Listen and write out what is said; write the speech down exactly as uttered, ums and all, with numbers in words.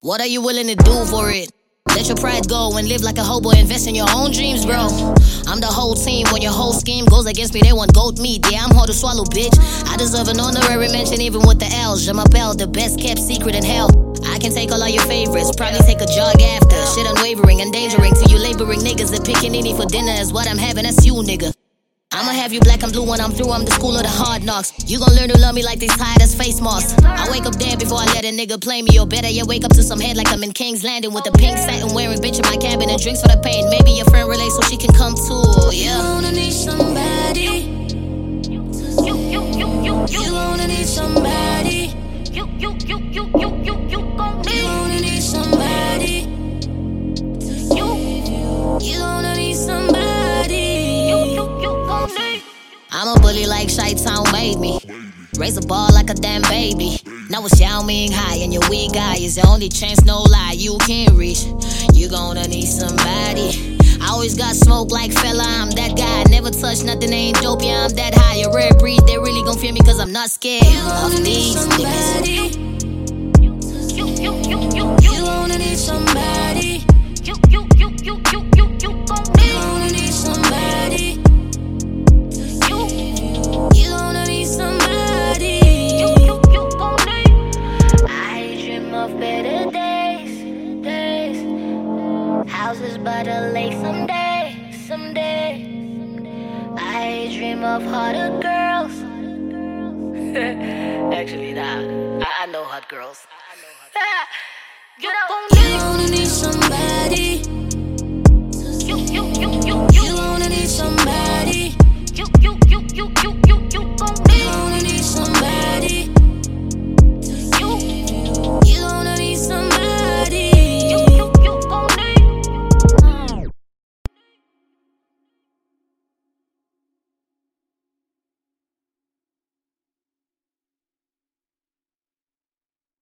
What are you willing to do for it? Let your pride go and live like a hobo. Invest in your own dreams, bro. I'm the whole team. When your whole scheme goes against me, they want goat meat. Yeah, I'm hard to swallow, bitch. I deserve an honorary mention even with the L's. Je m'appelle, the best kept secret in hell. I can take all of your favorites, probably take a jog after. Shit unwavering, endangering to you laboring niggas. The pickaninny for dinner is what I'm having, that's you, nigga. I'ma have you black and blue when I'm through, I'm the school of the hard knocks. You gon' learn to love me like these tired as face masks. I wake up dead before I let a nigga play me. Or better yet, wake up to some head like I'm in King's Landing with a pink satin wearing bitch in my cabin and drinks for the pain. Maybe your friend relates so she can come too, yeah. You wanna need somebody. You, you, you, you, you. You wanna need somebody. You, you, you, you, you, you, you gon' need. You wanna need somebody. You, you wanna need somebody. You, you, you gon' need. I'm a bully like Chi-Town made me. Raise a ball like a damn baby. Now it's Yao Ming high and your weak guy is the only chance, no lie, you can't reach. You gonna need somebody. I always got smoke like fella, I'm that guy. Never touch nothing, ain't dope, yeah, I'm that high. A rare breed, they really gon' fear me cause I'm not scared of these niggas. You, you, you, you, you. You wanna need somebody. You, you, you, you, you, you, you gon' need. You wanna need somebody. You, you wanna need somebody. You, you, you gon' need. I dream of better days, days. Houses by the lake someday, someday. I dream of hotter girls. Actually, nah, I, I know hot girls. You, you wanna need somebody. You, you, you, you, you.